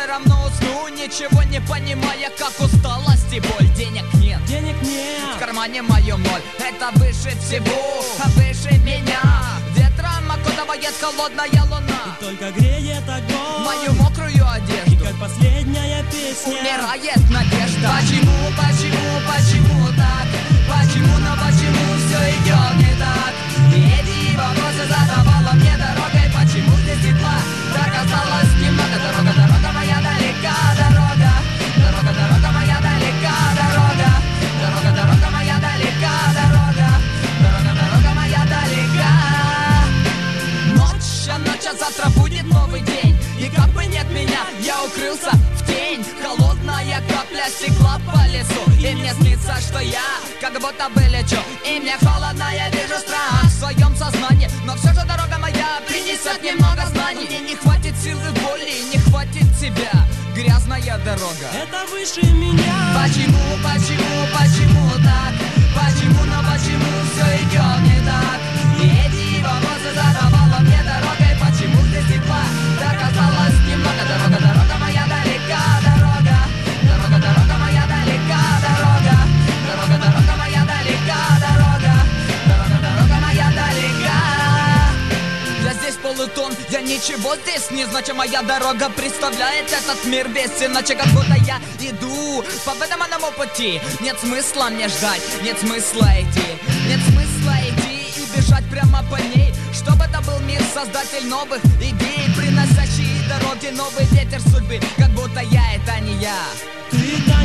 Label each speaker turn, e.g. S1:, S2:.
S1: все равно усну, ничего не понимая, как усталость и боль. Денег нет, в кармане моем ноль. Это выше всего, а выше меня. Ветром окутывает холодная луна,
S2: и только греет огонь
S1: мою мокрую одежду,
S2: и как последняя песня
S1: умирает надежда. Почему так? Почему, но почему все идет не так? И эти вопросы задавала мне дорогой. Почему здесь тепла так осталось немного? Дорога моя далека, дорога моя далека, дорога моя далека, дорога моя далека. Ночь, а завтра будет новый день. И как бы нет меня, я укрылся в тень. Холодная капля стекла по лицу, и мне снится, что я как будто бы лечу. И мне холодно, я вижу страх в своем сознании. Но все же дорога моя принесет немного знаний. И не хватит силы воли, не хватит тебя. Грязная дорога,
S2: это выше меня.
S1: Почему так? Почему, но почему все идет не так? И эти вопросы задавала мне дорогой. Почему здесь тепла так осталось немного? Дорога моя далека, дорога моя далека, дорога моя далека, дорога моя далека. Я здесь полутон, я ничего здесь не значу. Моя дорога представляет этот мир весь иначе, как будто я иду по выдуманному пути. Нет смысла мне ждать, нет смысла идти, нет смысла идти и бежать прямо по ней. Чтобы это был мир, создатель новых идей, приносящий дороги новый ветер судьбы, как будто я это не я.
S2: Ты